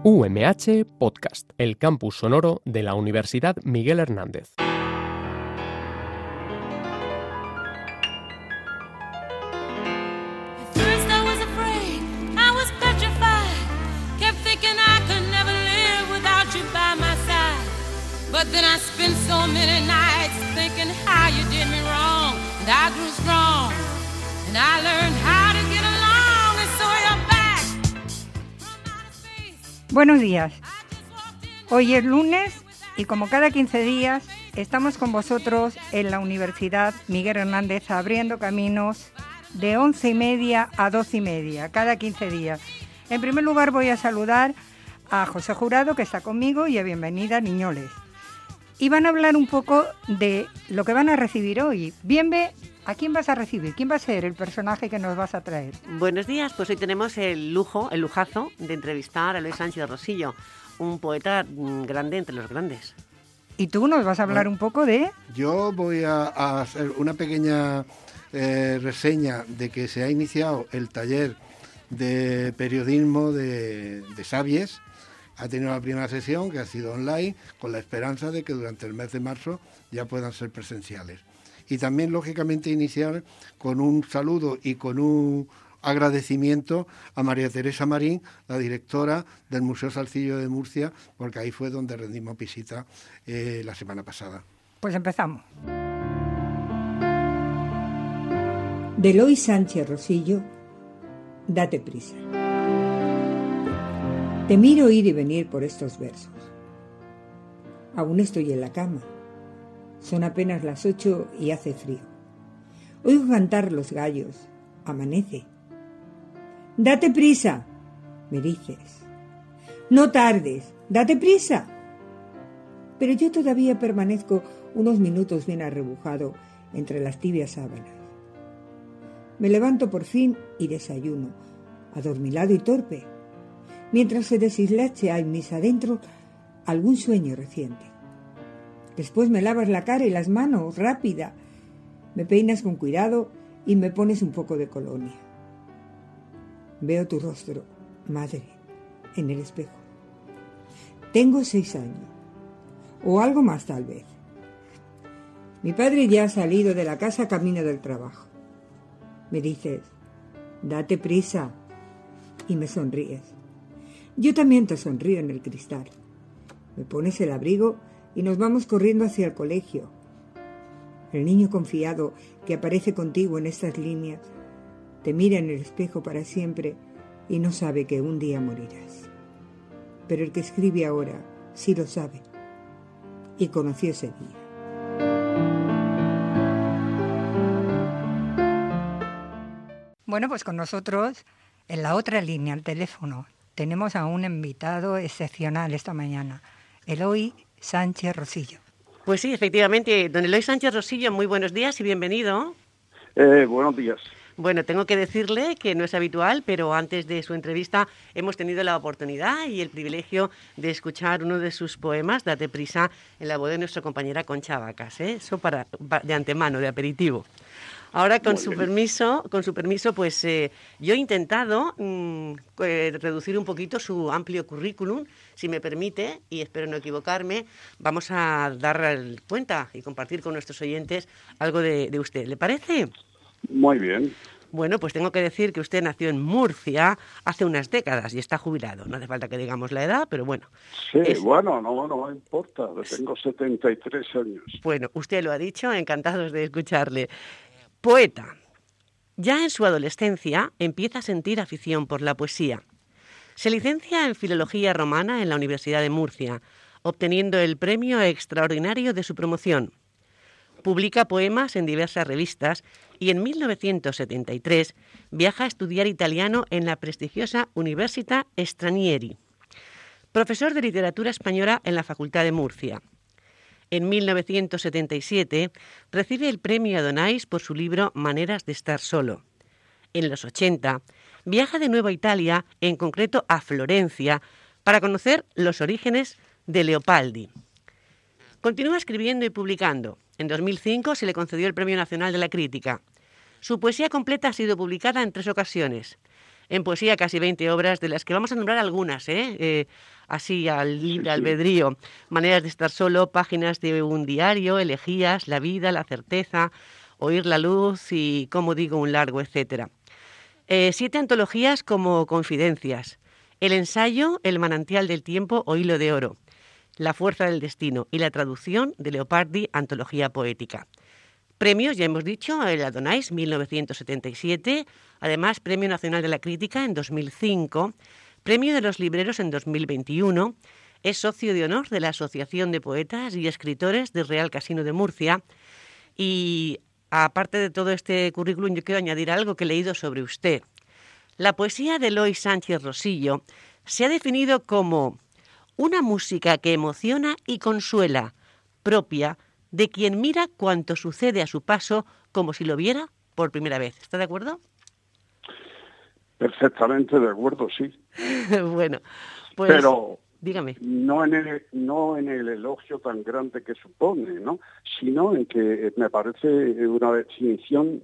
UMH Podcast, el campus sonoro de la Universidad Miguel Hernández. But then I spent so many nights thinking how you did me wrong, and I grew strong, and I learned how to get along, and so you're back from outer space. Buenos días. Hoy es lunes y como cada 15 días estamos con vosotros en la Universidad Miguel Hernández abriendo caminos de 11:30 a 12:30, cada 15 días. En primer lugar voy a saludar a José Jurado, que está conmigo, y a Bienvenida Niñoles. Y van a hablar un poco de lo que van a recibir hoy. Bienve, ¿a quién vas a recibir? ¿Quién va a ser el personaje que nos vas a traer? Buenos días, pues hoy tenemos el lujazo de entrevistar a Eloy Sánchez Rosillo, un poeta grande entre los grandes. ¿Y tú nos vas a hablar un poco de...? Yo voy a hacer una pequeña reseña de que se ha iniciado el taller de periodismo de Sabies. Ha tenido la primera sesión, que ha sido online, con la esperanza de que durante el mes de marzo ya puedan ser presenciales. Y también, lógicamente, iniciar con un saludo y con un agradecimiento a María Teresa Marín, la directora del Museo Salcillo de Murcia, porque ahí fue donde rendimos visita la semana pasada. Pues empezamos. De Eloy Sánchez Rosillo, date prisa. Te miro ir y venir por estos versos. Aún estoy en la cama. Son apenas las 8 y hace frío. Oigo cantar los gallos. Amanece. ¡Date prisa!, me dices. ¡No tardes! ¡Date prisa! Pero yo todavía permanezco unos minutos bien arrebujado entre las tibias sábanas. Me levanto por fin y desayuno, adormilado y torpe, mientras se deshilacha en mis adentros algún sueño reciente. Después me lavas la cara y las manos, rápida. Me peinas con cuidado y me pones un poco de colonia. Veo tu rostro, madre, en el espejo. Tengo 6 años, o algo más tal vez. Mi padre ya ha salido de la casa camino del trabajo. Me dices, date prisa, y me sonríes. Yo también te sonrío en el cristal. Me pones el abrigo y nos vamos corriendo hacia el colegio. El niño confiado que aparece contigo en estas líneas te mira en el espejo para siempre y no sabe que un día morirás. Pero el que escribe ahora sí lo sabe y conoció ese día. Bueno, pues con nosotros, en la otra línea, al teléfono, tenemos a un invitado excepcional esta mañana, Eloy Sánchez Rosillo. Pues sí, efectivamente, don Eloy Sánchez Rosillo, muy buenos días y bienvenido. Buenos días. Bueno, tengo que decirle que no es habitual, pero antes de su entrevista hemos tenido la oportunidad y el privilegio de escuchar uno de sus poemas, Date prisa, en la voz de nuestra compañera Concha Vacas, ¿eh? Eso de antemano, de aperitivo. Ahora, con su permiso, pues yo he intentado reducir un poquito su amplio currículum, si me permite, y espero no equivocarme. Vamos a dar cuenta y compartir con nuestros oyentes algo de usted. ¿Le parece? Muy bien. Bueno, pues tengo que decir que usted nació en Murcia hace unas décadas y está jubilado. No hace falta que digamos la edad, pero bueno. Sí, bueno, no importa. Tengo 73 años. Bueno, usted lo ha dicho, encantados de escucharle. Poeta. Ya en su adolescencia empieza a sentir afición por la poesía. Se licencia en Filología Romana en la Universidad de Murcia, obteniendo el premio extraordinario de su promoción. Publica poemas en diversas revistas y en 1973 viaja a estudiar italiano en la prestigiosa Università Stranieri. Profesor de literatura española en la Facultad de Murcia. En 1977 recibe el premio Adonais por su libro Maneras de estar solo. En los 80 viaja de nuevo a Italia, en concreto a Florencia, para conocer los orígenes de Leopoldi. Continúa escribiendo y publicando. En 2005 se le concedió el Premio Nacional de la Crítica. Su poesía completa ha sido publicada en 3 ocasiones. en poesía casi 20 obras, de las que vamos a nombrar algunas, así al libre albedrío. Maneras de estar solo, Páginas de un diario, Elegías, La vida, La certeza, Oír la luz y Como digo un largo, etcétera. 7 antologías como Confidencias, el ensayo El manantial del tiempo o Hilo de oro, La fuerza del destino y la traducción de Leopardi, Antología poética. Premios, ya hemos dicho, el Adonais 1977, además Premio Nacional de la Crítica en 2005, Premio de los Libreros en 2021, es socio de honor de la Asociación de Poetas y Escritores del Real Casino de Murcia y, aparte de todo este currículum, yo quiero añadir algo que he leído sobre usted. La poesía de Eloy Sánchez Rosillo se ha definido como una música que emociona y consuela, propia de quien mira cuanto sucede a su paso como si lo viera por primera vez. ¿Está de acuerdo? Perfectamente de acuerdo, sí. Bueno, pues pero dígame. No en el elogio tan grande que supone, ¿no? Sino en que me parece una definición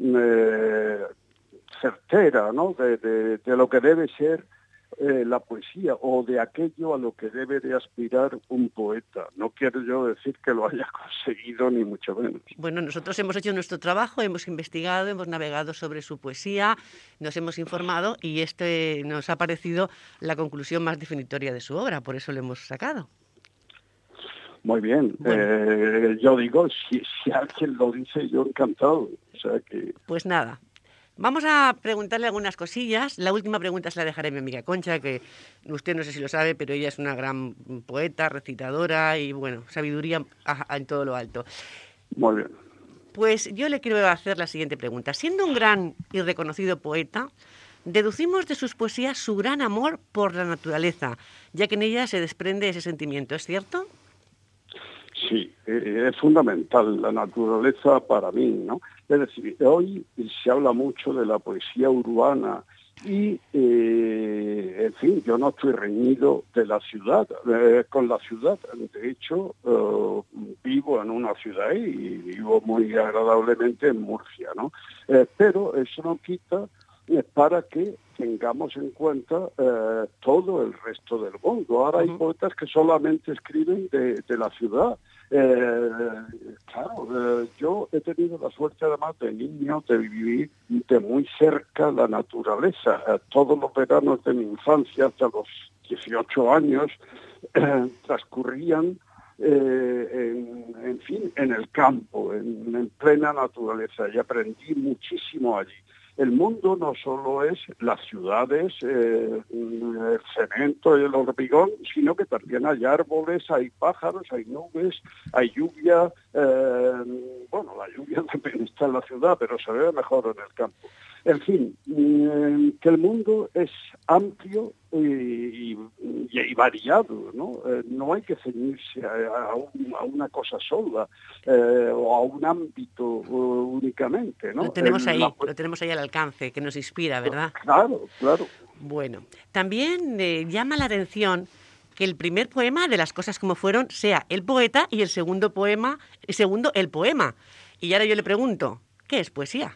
certera, ¿no? De lo que debe ser la poesía o de aquello a lo que debe de aspirar un poeta. No quiero yo decir que lo haya conseguido, ni mucho menos. Bueno, nosotros hemos hecho nuestro trabajo, hemos investigado, hemos navegado sobre su poesía, nos hemos informado y nos ha parecido la conclusión más definitoria de su obra, por eso lo hemos sacado. Muy bien. Bueno. Yo digo, si alguien lo dice, yo encantado. O sea que... Pues nada. Vamos a preguntarle algunas cosillas. La última pregunta se la dejaré a mi amiga Concha, que usted no sé si lo sabe, pero ella es una gran poeta, recitadora y, bueno, sabiduría en todo lo alto. Muy bien. Pues yo le quiero hacer la siguiente pregunta. Siendo un gran y reconocido poeta, deducimos de sus poesías su gran amor por la naturaleza, ya que en ella se desprende ese sentimiento, ¿es cierto? Sí, es fundamental la naturaleza para mí, ¿no? Es decir, hoy se habla mucho de la poesía urbana y, en fin, yo no estoy reñido de la ciudad, con la ciudad. De hecho, vivo en una ciudad y vivo muy agradablemente en Murcia, ¿no? Pero eso no quita para que tengamos en cuenta todo el resto del mundo. Ahora hay poetas que solamente escriben de la ciudad. Yo he tenido la suerte además de niño de vivir de muy cerca la naturaleza. Todos los veranos de mi infancia hasta los 18 años transcurrían en el campo, en plena naturaleza, y aprendí muchísimo allí. El mundo no solo es las ciudades, el cemento y el hormigón, sino que también hay árboles, hay pájaros, hay nubes, hay lluvia. La lluvia también está en la ciudad, pero se ve mejor en el campo. En fin, que el mundo es amplio y variado, ¿no? No hay que ceñirse a una cosa sola o a un ámbito únicamente, ¿no? Lo tenemos ahí al alcance, que nos inspira, ¿verdad? Claro. Bueno, también llama la atención que el primer poema de Las cosas como fueron sea el poeta y el segundo el poema. Y ahora yo le pregunto, ¿qué es poesía?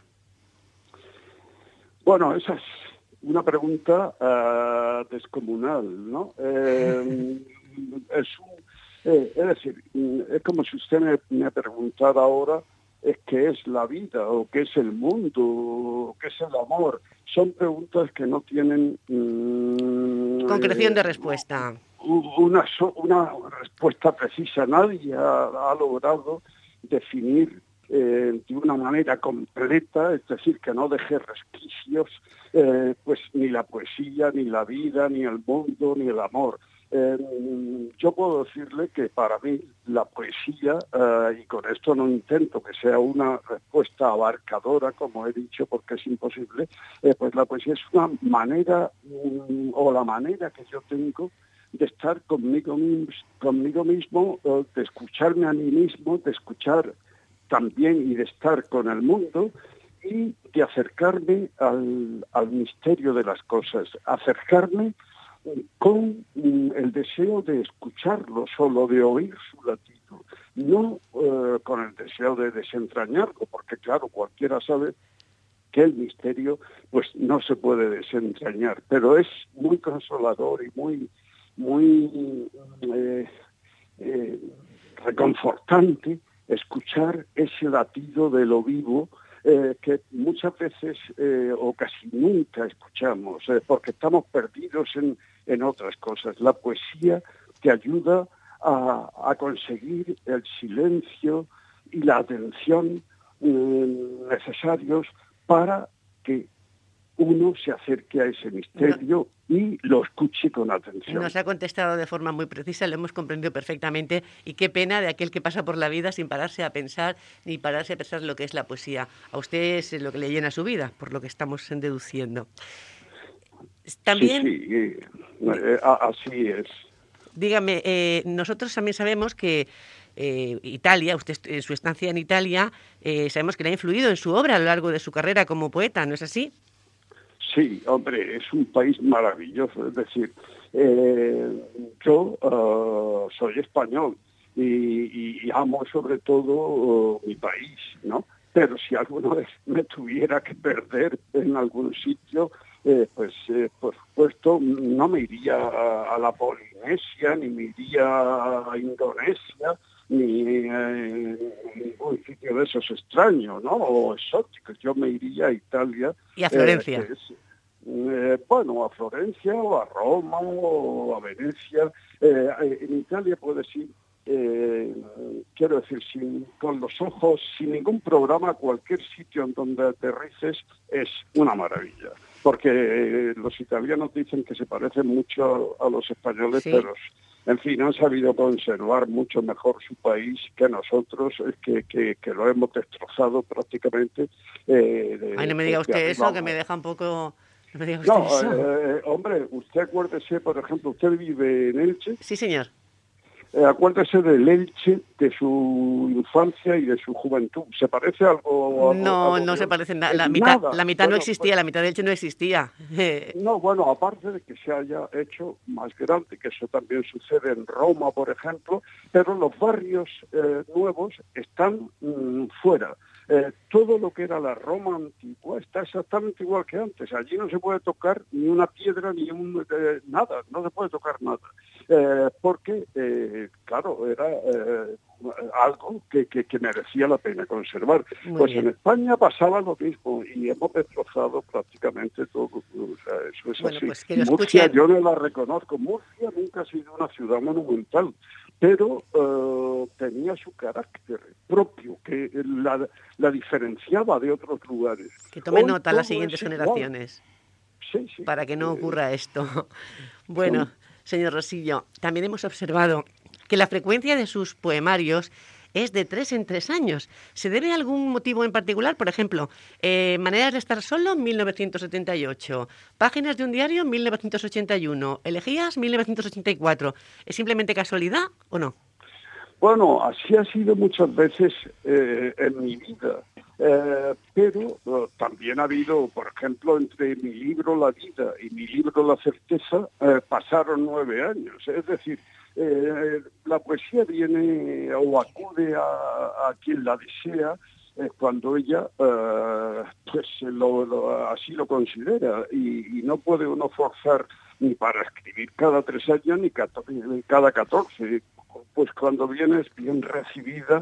Bueno, esa es una pregunta descomunal, ¿no? Es decir, es como si usted me preguntara ahora qué es la vida, o qué es el mundo, o qué es el amor. Son preguntas que no tienen... concreción de respuesta. Una respuesta precisa. Nadie ha logrado definir de una manera completa, es decir, que no deje resquicios, pues ni la poesía, ni la vida, ni el mundo, ni el amor. Yo puedo decirle que para mí la poesía, y con esto no intento que sea una respuesta abarcadora, como he dicho, porque es imposible, pues la poesía es una manera, o la manera que yo tengo de estar conmigo mismo, de escucharme a mí mismo, de escuchar también y de estar con el mundo y de acercarme al misterio de las cosas, acercarme con el deseo de escucharlo, solo de oír su latido, no con el deseo de desentrañarlo, porque claro, cualquiera sabe que el misterio pues no se puede desentrañar, pero es muy consolador y muy reconfortante escuchar ese latido de lo vivo que muchas veces o casi nunca escuchamos, porque estamos perdidos en otras cosas. La poesía te ayuda a conseguir el silencio y la atención necesarios para que uno se acerque a ese misterio y lo escuche con atención. Nos ha contestado de forma muy precisa, lo hemos comprendido perfectamente, y qué pena de aquel que pasa por la vida sin pararse a pensar, ni pararse a pensar lo que es la poesía. A usted es lo que le llena su vida, por lo que estamos deduciendo. También, sí, así es. Dígame, nosotros también sabemos que Italia, usted en su estancia en Italia, sabemos que le ha influido en su obra a lo largo de su carrera como poeta, ¿no es así? Sí, hombre, es un país maravilloso. Es decir, yo soy español y amo sobre todo mi país, ¿no? Pero si alguna vez me tuviera que perder en algún sitio, pues por supuesto no me iría a la Polinesia, ni me iría a Indonesia, ni ningún sitio de esos extraños, ¿no? O exóticos. Yo me iría a Italia. ¿Y a Florencia? Bueno, a Florencia o a Roma o a Venecia. En Italia puedes ir, quiero decir, con los ojos, sin ningún programa, cualquier sitio en donde aterrices es una maravilla. Porque los italianos dicen que se parecen mucho a los españoles, sí, pero en fin, han sabido conservar mucho mejor su país que nosotros, que lo hemos destrozado prácticamente. Ay, no me diga usted eso, que me deja un poco... No, hombre, usted acuérdese, por ejemplo, usted vive en Elche. Sí, señor. Acuérdese del Elche, de su infancia y de su juventud. ¿Se parece algo? No se parece nada. La mitad no existía, la mitad de Elche no existía. No, bueno, aparte de que se haya hecho más grande, que eso también sucede en Roma, por ejemplo, pero los barrios nuevos están fuera. Todo lo que era la Roma antigua está exactamente igual que antes. Allí no se puede tocar ni una piedra ni nada, no se puede tocar nada. Porque, claro, era algo que merecía la pena conservar. Muy pues bien. En España pasaba lo mismo y hemos destrozado prácticamente todo. O sea, eso es Bueno, así. pues que lo Murcia, escuchen. yo no la reconozco. Murcia nunca ha sido una ciudad monumental, pero tenía su carácter propio, que la diferenciaba de otros lugares. Que tomen Hoy nota las todo siguientes es igual. generaciones, Sí, sí. para que no ocurra esto. Bueno, señor Rosillo, también hemos observado que la frecuencia de sus poemarios es de 3 en 3 años. ¿Se debe a algún motivo en particular? Por ejemplo, Maneras de estar solo, 1978. Páginas de un diario, 1981. Elegías, 1984. ¿Es simplemente casualidad o no? Bueno, así ha sido muchas veces en mi vida, pero también ha habido, por ejemplo, entre mi libro La vida y mi libro La certeza, pasaron 9 años. Es decir, la poesía viene o acude a quien la desea cuando ella pues así lo considera, y no puede uno forzar ni para escribir cada 3 años ni cada 14. Pues cuando vienes bien recibida,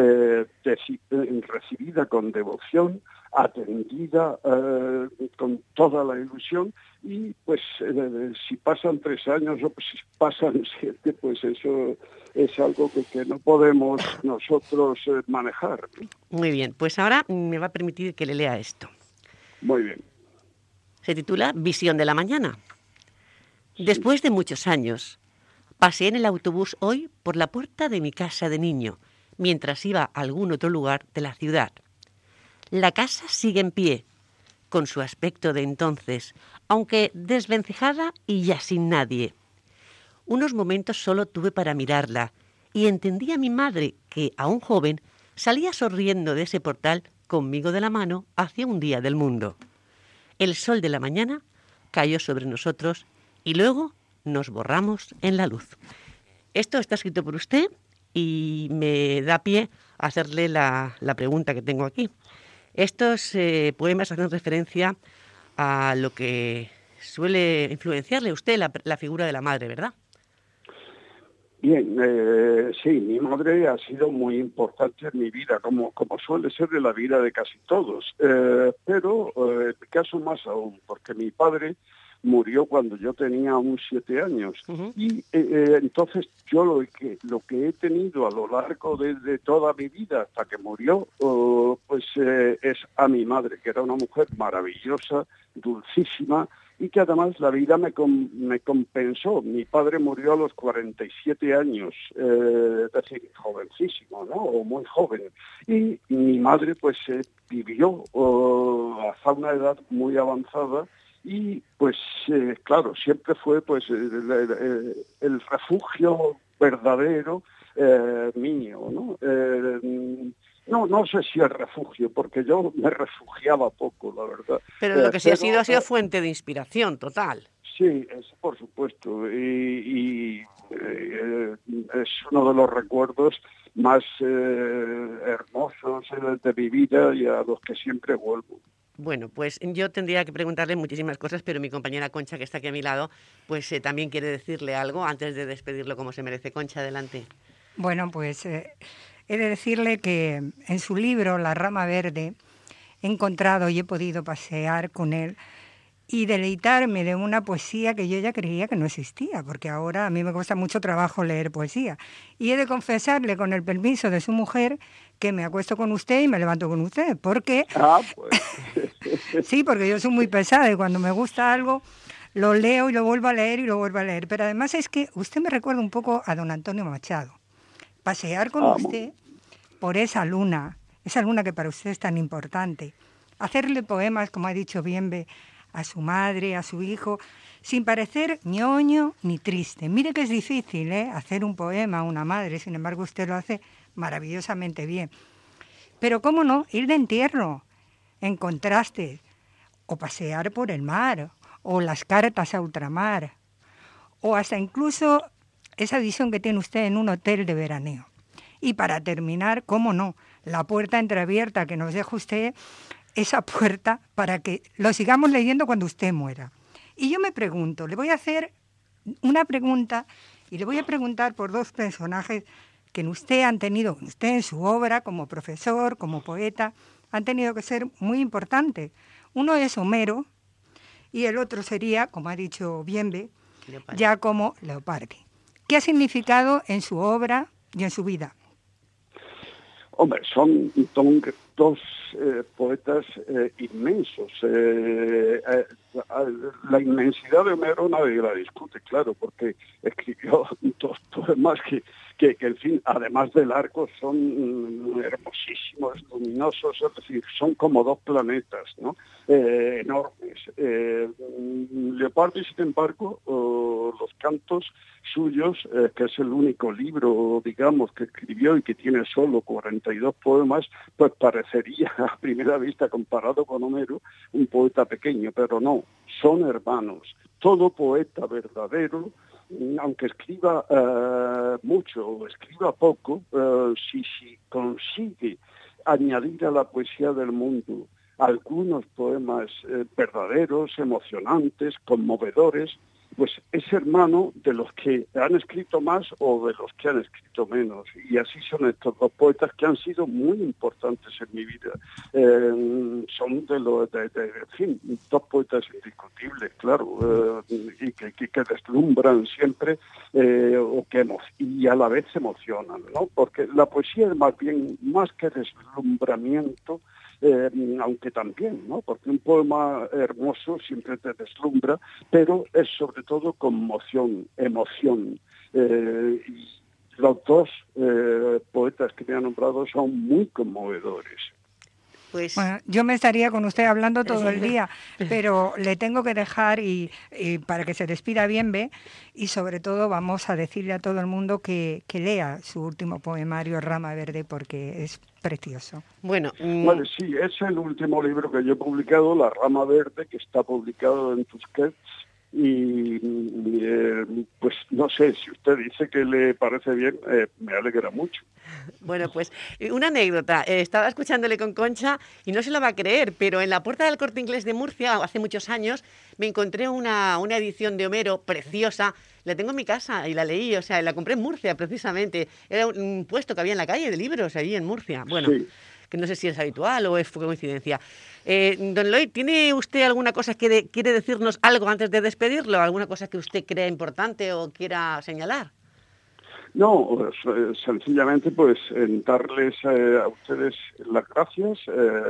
recibida con devoción, atendida con toda la ilusión, y pues si pasan 3 años o si pasan 7, pues eso es algo que no podemos nosotros manejar. Muy bien, pues ahora me va a permitir que le lea esto. Muy bien. Se titula Visión de la mañana. Después de muchos años, pasé en el autobús hoy por la puerta de mi casa de niño, mientras iba a algún otro lugar de la ciudad. La casa sigue en pie, con su aspecto de entonces, aunque desvencijada y ya sin nadie. Unos momentos solo tuve para mirarla, y entendí a mi madre que, aún joven, salía sonriendo de ese portal conmigo de la mano hacia un día del mundo. El sol de la mañana cayó sobre nosotros y luego nos borramos en la luz. Esto está escrito por usted y me da pie a hacerle la pregunta que tengo aquí. Estos poemas hacen referencia a lo que suele influenciarle a usted la figura de la madre, ¿verdad? Bien, sí, mi madre ha sido muy importante en mi vida, como suele ser en la vida de casi todos, pero en mi caso más aún, porque mi padre murió cuando yo tenía unos 7 años. Uh-huh. Y entonces yo lo que he tenido a lo largo de toda mi vida hasta que murió, es a mi madre, que era una mujer maravillosa, dulcísima, y que además la vida me compensó. Mi padre murió a los 47 años, es decir, jovencísimo, ¿no? O muy joven. Y mi madre vivió hasta una edad muy avanzada y claro, siempre fue el refugio verdadero mío, ¿no? No sé si el refugio, porque yo me refugiaba poco, la verdad. Pero lo que sí ha sido fuente de inspiración total. Sí, por supuesto, y es uno de los recuerdos más hermosos de mi vida y a los que siempre vuelvo. Bueno, pues yo tendría que preguntarle muchísimas cosas, pero mi compañera Concha, que está aquí a mi lado, también quiere decirle algo antes de despedirlo como se merece. Concha, adelante. Bueno, he de decirle que en su libro La rama verde he encontrado y he podido pasear con él y deleitarme de una poesía que yo ya creía que no existía, porque ahora a mí me cuesta mucho trabajo leer poesía. Y he de confesarle, con el permiso de su mujer, que me acuesto con usted y me levanto con usted, porque... Sí, porque yo soy muy pesada y cuando me gusta algo lo leo y lo vuelvo a leer y lo vuelvo a leer. Pero además es que usted me recuerda un poco a don Antonio Machado. Pasear con usted por esa luna que para usted es tan importante. Hacerle poemas, como ha dicho Bienve, a su madre, a su hijo, sin parecer ñoño ni triste. Mire que es difícil, hacer un poema a una madre, sin embargo usted lo hace maravillosamente bien. Pero cómo no, ir de entierro, en contraste, o pasear por el mar, o las cartas a ultramar, o hasta incluso esa visión que tiene usted en un hotel de veraneo. Y para terminar, cómo no, la puerta entreabierta que nos deja usted, esa puerta para que lo sigamos leyendo cuando usted muera. Y yo me pregunto, le voy a hacer una pregunta y le voy a preguntar por dos personajes que usted en su obra como profesor, como poeta, han tenido que ser muy importantes. Uno es Homero y el otro sería, como ha dicho Bienve, Giacomo Leopardi. ¿Qué ha significado en su obra y en su vida? Hombre, son dos poetas inmensos. La inmensidad de Homero nadie la discute, claro, porque escribió dos poemas que en fin, además del arco, son hermosísimos, luminosos, es decir, son como dos planetas, ¿no? Enormes. Leopardi, sin embargo, los cantos suyos, que es el único libro, digamos, que escribió y que tiene solo 42 poemas, pues parecería a primera vista, comparado con Homero, un poeta pequeño, pero no, son hermanos. Todo poeta verdadero, aunque escriba mucho o escriba poco, si consigue añadir a la poesía del mundo algunos poemas verdaderos, emocionantes, conmovedores, pues es hermano de los que han escrito más o de los que han escrito menos. Y así son estos dos poetas que han sido muy importantes en mi vida. Son en fin, dos poetas indiscutibles, claro, y que deslumbran siempre y a la vez se emocionan, ¿no? Porque la poesía es más que deslumbramiento, aunque también, ¿no? Porque un poema hermoso siempre te deslumbra, pero es sobre todo conmoción, emoción. Y los dos poetas que me han nombrado son muy conmovedores. Bueno, yo me estaría con usted hablando todo el día, pero le tengo que dejar y para que se despida Bienve, y sobre todo vamos a decirle a todo el mundo que lea su último poemario, Rama Verde, porque es precioso. Vale, sí, es el último libro que yo he publicado, La Rama Verde, que está publicado en Tusquets, y pues no sé, si usted dice que le parece bien, me alegra mucho. Bueno, pues una anécdota. Estaba escuchándole con Concha y no se lo va a creer, pero en la puerta del Corte Inglés de Murcia, hace muchos años, me encontré una edición de Homero preciosa. La tengo en mi casa y la leí, o sea, la compré en Murcia precisamente. Era un puesto que había en la calle de libros allí en Murcia. Bueno, sí, que no sé si es habitual o fue coincidencia. Don Loy, ¿tiene usted alguna cosa que quiere decirnos algo antes de despedirlo? ¿Alguna cosa que usted crea importante o quiera señalar? No, sencillamente pues darles a ustedes las gracias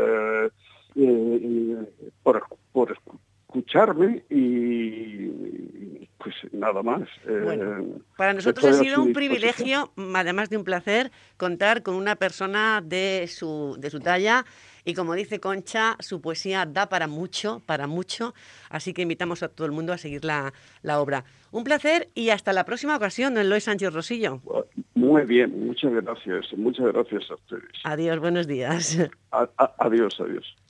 por escucharme y pues nada más. Bueno, para nosotros ha sido un privilegio, además de un placer, contar con una persona de su talla. Y como dice Concha, su poesía da para mucho, así que invitamos a todo el mundo a seguir la obra. Un placer y hasta la próxima ocasión, don Eloy Sánchez Rosillo. Muy bien, muchas gracias a ustedes. Adiós, buenos días. Adiós.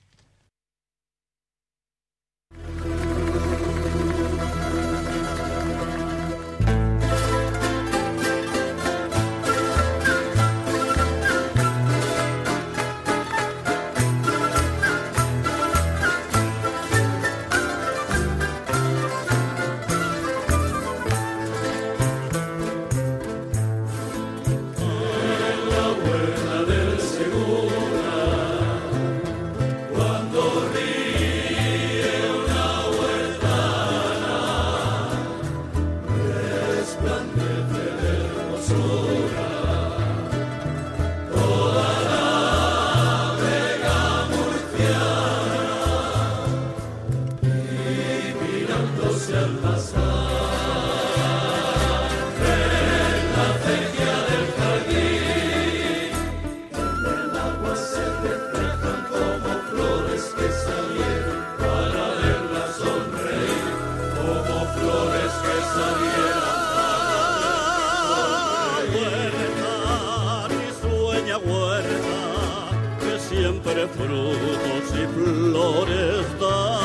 Frutos y flores da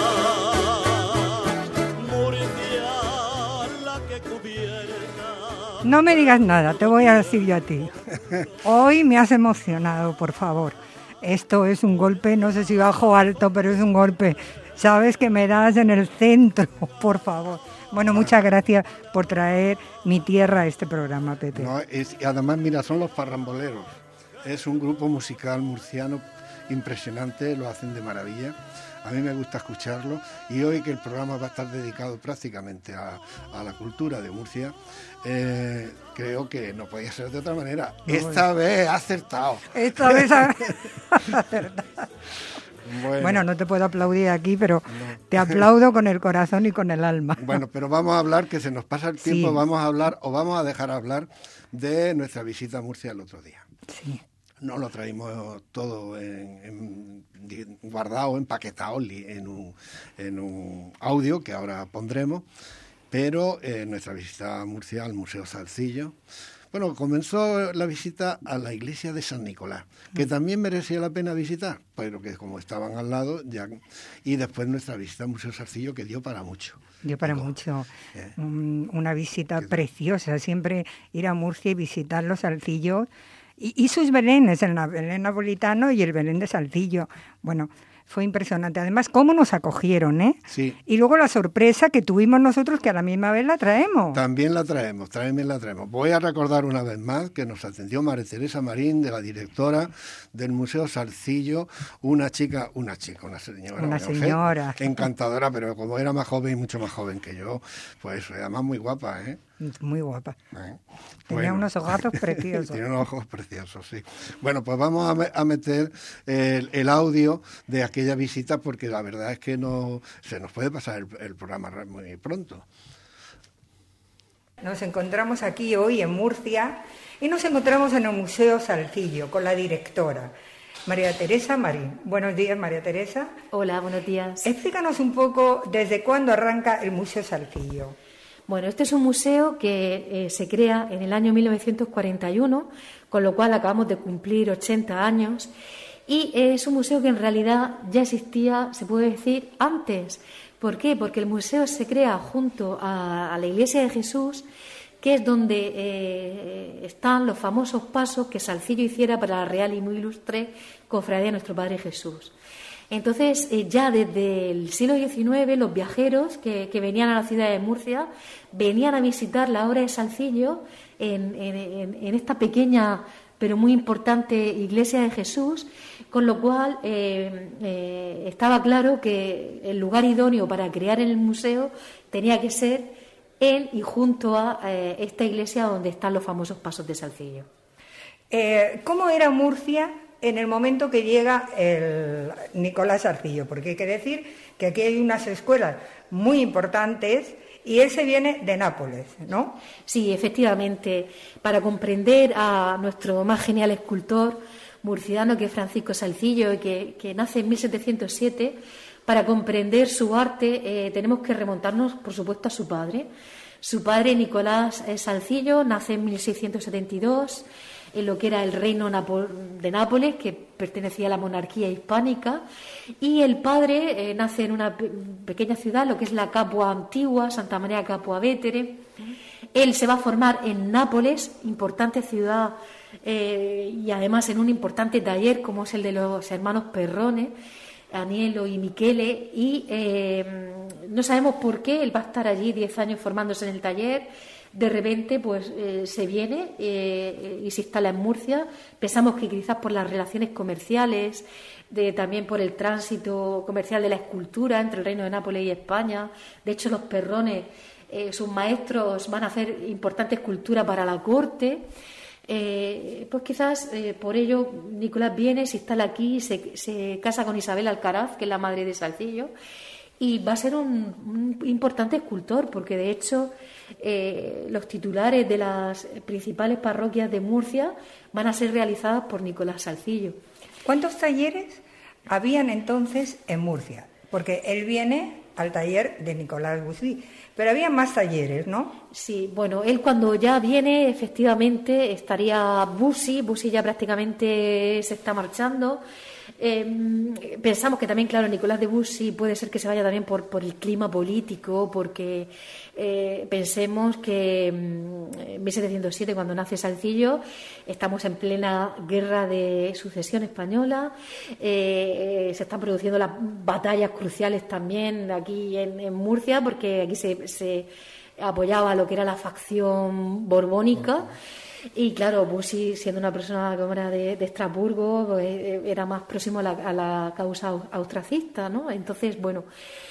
Murcia, la que cubierta. No me digas nada, te voy a decir yo a ti. Hoy me has emocionado, por favor. Esto es un golpe, no sé si bajo o alto, pero es un golpe. Sabes que me das en el centro, por favor. Bueno, muchas gracias por traer mi tierra a este programa, Pepe. No, además, mira, son los Parramboleros. Es un grupo musical murciano impresionante, lo hacen de maravilla. A mí me gusta escucharlo y hoy que el programa va a estar dedicado prácticamente a la cultura de Murcia, creo que no podía ser de otra manera. No, esta vez ha acertado. Esta vez ha acertado. Bueno, no te puedo aplaudir aquí, pero no. Te aplaudo con el corazón y con el alma. Bueno, pero vamos a hablar, que se nos pasa el tiempo, sí. Vamos a dejar hablar de nuestra visita a Murcia el otro día. Sí. No lo traímos todo guardado, empaquetado en un audio que ahora pondremos, pero nuestra visita a Murcia, al Museo Salcillo. Bueno, comenzó la visita a la iglesia de San Nicolás, que también merecía la pena visitar, pero que como estaban al lado, ya. Y después nuestra visita al Museo Salcillo, que dio para mucho. Dio para mucho. Una visita preciosa, siempre ir a Murcia y visitar los Salcillos. Y sus belenes, el Belén napolitano y el Belén de Salcillo. Bueno, fue impresionante. Además, cómo nos acogieron, ¿eh? Sí. Y luego la sorpresa que tuvimos nosotros, que a la misma vez la traemos. También la traemos. Voy a recordar una vez más que nos atendió María Teresa Marín, de la directora del Museo Salcillo, una señora encantadora, pero como era más joven y mucho más joven que yo, pues además muy guapa, ¿eh? Muy guapa. Tenía unos ojos preciosos. Tiene unos ojos preciosos, sí. Bueno, pues vamos a meter el audio de aquella visita, porque la verdad es que no se nos puede pasar el programa muy pronto. Nos encontramos aquí hoy en Murcia y nos encontramos en el Museo Salcillo con la directora, María Teresa Marín. Buenos días, María Teresa. Hola, buenos días. Explícanos un poco desde cuándo arranca el Museo Salcillo. Bueno, este es un museo que se crea en el año 1941, con lo cual acabamos de cumplir 80 años, y es un museo que en realidad ya existía, se puede decir, antes. ¿Por qué? Porque el museo se crea junto a la Iglesia de Jesús, que es donde están los famosos pasos que Salcillo hiciera para la Real y Muy Ilustre Cofradía de Nuestro Padre Jesús. Entonces, ya desde el siglo XIX, los viajeros que venían a la ciudad de Murcia venían a visitar la obra de Salcillo en esta pequeña pero muy importante iglesia de Jesús, con lo cual estaba claro que el lugar idóneo para crear el museo tenía que ser en y junto a esta iglesia donde están los famosos pasos de Salcillo. ¿Cómo era Murcia en el momento que llega el Nicolás Salcillo? Porque hay que decir que aquí hay unas escuelas muy importantes y él se viene de Nápoles, ¿no? Sí, efectivamente. Para comprender a nuestro más genial escultor murciano, que es Francisco Salcillo, que nace en 1707, para comprender su arte tenemos que remontarnos, por supuesto, a su padre. Su padre, Nicolás Salcillo, nace en 1672 en lo que era el reino de Nápoles, que pertenecía a la monarquía hispánica, y el padre nace en una pequeña ciudad, lo que es la Capua Antigua, Santa María Capua Vetere. Él se va a formar en Nápoles, importante ciudad, y además en un importante taller como es el de los hermanos Perrone, Anielo y Michele, y no sabemos por qué él va a estar allí 10 años formándose en el taller. De repente, pues se viene y se instala en Murcia. Pensamos que quizás por las relaciones comerciales, también por el tránsito comercial de la escultura entre el Reino de Nápoles y España. De hecho, los Perrones, sus maestros, van a hacer importante escultura para la corte. Pues quizás por ello Nicolás viene, se instala aquí, se casa con Isabel Alcaraz, que es la madre de Salcillo, y va a ser un importante escultor, porque de hecho los titulares de las principales parroquias de Murcia van a ser realizadas por Nicolás Salcillo. ¿Cuántos talleres habían entonces en Murcia? Porque él viene al taller de Nicolás Bussy, pero había más talleres, ¿no? Sí, bueno, él cuando ya viene, efectivamente, estaría Bussy ya prácticamente se está marchando. Pensamos que también, claro, Nicolás de Bussy puede ser que se vaya también por el clima político, porque pensemos que en 1707, cuando nace Salcillo, estamos en plena guerra de sucesión española, se están produciendo las batallas cruciales también aquí en Murcia, porque aquí se apoyaba a lo que era la facción borbónica. Y claro, Bussy, siendo una persona como era de Estrasburgo, pues, era más próximo a la causa austracista, ¿no? Entonces, bueno,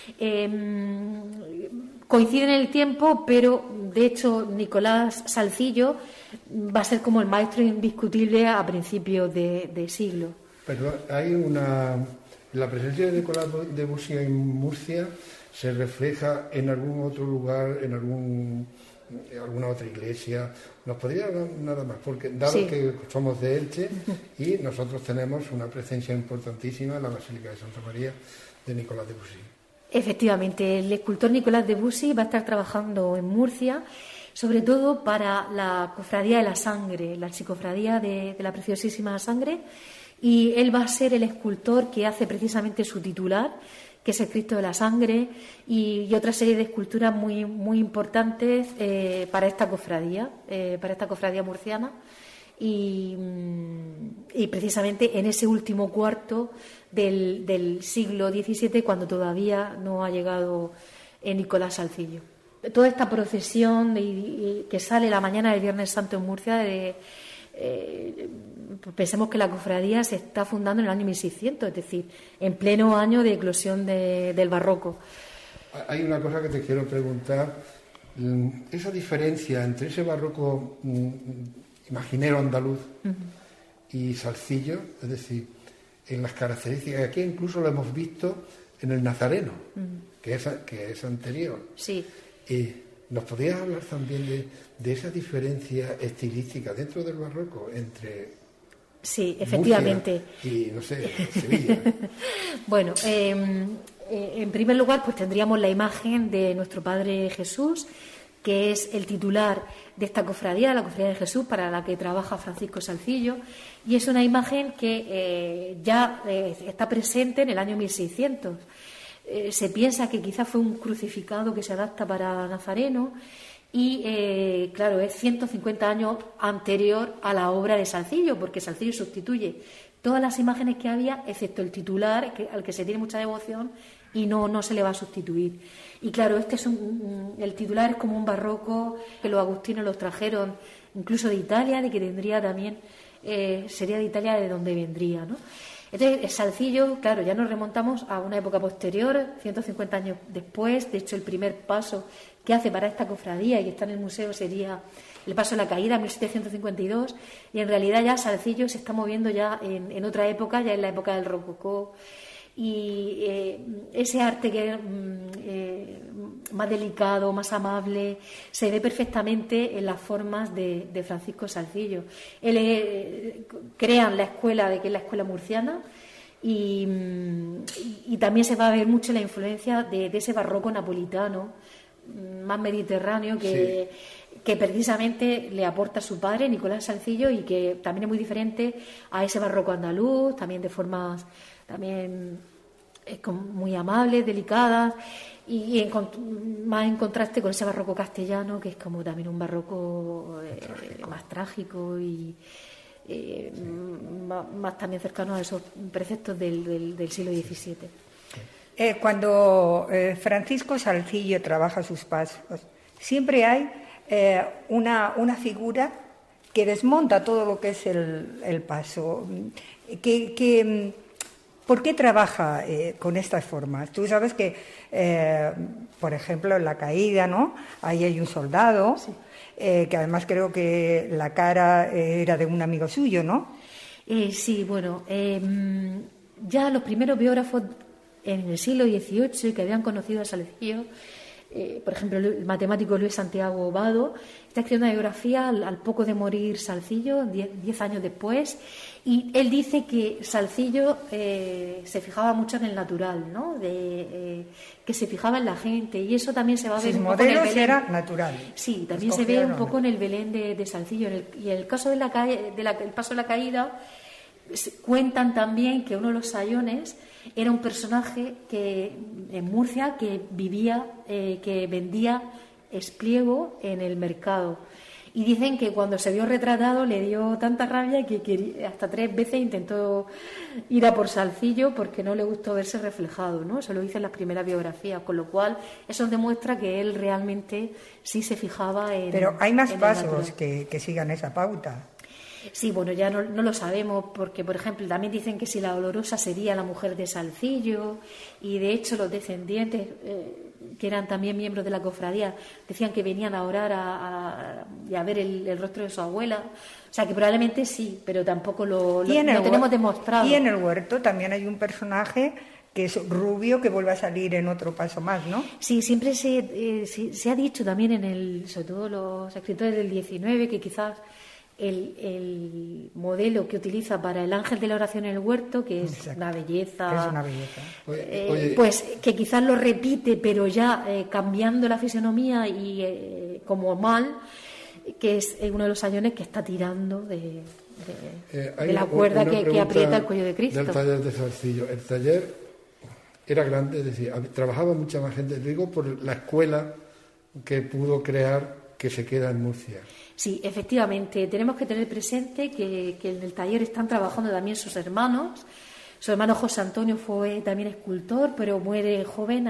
coincide en el tiempo, pero de hecho Nicolás Salcillo va a ser como el maestro indiscutible a principios de siglo. Pero hay la presencia de Nicolás de Bussy en Murcia se refleja en algún otro lugar, en alguna otra iglesia. ¿Nos podría hablar nada más? Porque dado sí, que somos de Elche y nosotros tenemos una presencia importantísima en la Basílica de Santa María de Nicolás de Bussy. Efectivamente, el escultor Nicolás de Bussy va a estar trabajando en Murcia, sobre todo para la Cofradía de la Sangre, la Archicofradía de la Preciosísima Sangre, y él va a ser el escultor que hace precisamente su titular, que es el Cristo de la Sangre, y otra serie de esculturas muy, muy importantes para esta cofradía murciana, y precisamente en ese último cuarto del siglo XVII, cuando todavía no ha llegado Nicolás Salcillo. Toda esta procesión que sale la mañana del Viernes Santo en Murcia, pensemos que la cofradía se está fundando en el año 1600, es decir, en pleno año de eclosión del barroco. Hay una cosa que te quiero preguntar. Esa diferencia entre ese barroco imaginero andaluz y Salcillo, es decir, en las características, aquí incluso lo hemos visto en el Nazareno, que es anterior. Sí. ¿Nos podrías hablar también de esa diferencia estilística dentro del barroco entre sí, efectivamente. Murcia y, no sé, Sevilla? Bueno, en primer lugar, pues tendríamos la imagen de nuestro Padre Jesús, que es el titular de esta cofradía, la Cofradía de Jesús, para la que trabaja Francisco Salcillo, y es una imagen que ya está presente en el año 1600. Se piensa que quizás fue un crucificado que se adapta para Nazareno, y claro, es 150 años anterior a la obra de Salzillo, porque Salzillo sustituye todas las imágenes que había, excepto el titular, al que se tiene mucha devoción, y no se le va a sustituir. Y claro, el titular es como un barroco que los agustinos los trajeron incluso de Italia, de que tendría también, sería de Italia de donde vendría, ¿no? Entonces, el Salzillo, claro, ya nos remontamos a una época posterior, 150 años después. De hecho, el primer paso que hace para esta cofradía y que está en el museo sería el paso de la caída, 1752, y en realidad ya Salzillo se está moviendo ya en otra época, ya en la época del rococó, y ese arte que es más delicado, más amable, se ve perfectamente en las formas de Francisco Salzillo. Él crean la escuela, que es la escuela murciana, y también se va a ver mucho la influencia de ese barroco napolitano, más mediterráneo, que precisamente le aporta su padre, Nicolás Salzillo, y que también es muy diferente a ese barroco andaluz, también de formas también muy amables, delicadas, y más en contraste con ese barroco castellano, que es como también un barroco más trágico y más también cercano a esos preceptos del siglo XVII. Cuando Francisco Salzillo trabaja sus pasos, siempre hay una figura que desmonta todo lo que es el paso. ¿Por qué trabaja con estas formas? Tú sabes que, por ejemplo, en la caída, ¿no? Ahí hay un soldado, sí. Que además creo que la cara era de un amigo suyo, ¿no? Sí, bueno, ya los primeros biógrafos en el siglo XVIII que habían conocido a Salzillo, por ejemplo, el matemático Luis Santiago Vado está escribiendo una biografía al poco de morir Salzillo, 10 años después, y él dice que Salzillo se fijaba mucho en el natural, ¿no? Que se fijaba en la gente, y eso también se va a ver un poco en el Belén. Era natural. Sí, también se ve un poco en el Belén de Salzillo. Y en el caso del paso de la caída, cuentan también que uno de los sayones era un personaje en Murcia que vivía, que vendía espliego en el mercado. Y dicen que cuando se vio retratado le dio tanta rabia que hasta 3 veces intentó ir a por Salzillo porque no le gustó verse reflejado, ¿no? Eso lo dice en las primeras biografías, con lo cual eso demuestra que él realmente sí se fijaba en... Pero hay más pasos que sigan esa pauta. Sí, bueno, ya no lo sabemos porque, por ejemplo, también dicen que si la Olorosa sería la mujer de Salzillo, y de hecho los descendientes, que eran también miembros de la cofradía, decían que venían a orar y a ver el rostro de su abuela. O sea, que probablemente sí, pero tampoco lo tenemos demostrado. Y en el huerto también hay un personaje que es rubio, que vuelve a salir en otro paso más, ¿no? Sí, siempre se ha dicho también sobre todo los escritores del 19, que quizás el modelo que utiliza para el ángel de la oración en el huerto, que es una belleza, pues que quizás lo repite, pero ya cambiando la fisonomía y como mal, que es uno de los sayones que está tirando de la cuerda que aprieta el cuello de Cristo. Del taller de Salzillo. El taller era grande, es decir, trabajaba mucha más gente, digo, por la escuela que pudo crear, que se queda en Murcia. Sí, efectivamente, tenemos que tener presente que en el taller están trabajando también sus hermanos. Su hermano José Antonio fue también escultor, pero muere joven,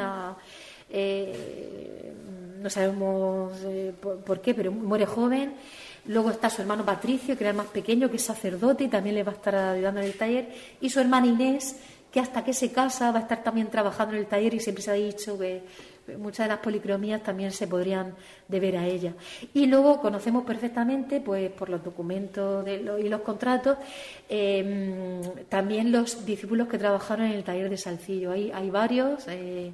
no sabemos por qué, pero muere joven. Luego está su hermano Patricio, que era el más pequeño, que es sacerdote y también le va a estar ayudando en el taller. Y su hermana Inés, que hasta que se casa va a estar también trabajando en el taller, y siempre se ha dicho que muchas de las policromías también se podrían deber a ella. Y luego conocemos perfectamente, pues por los documentos y los contratos, también los discípulos que trabajaron en el taller de Salzillo. Hay varios,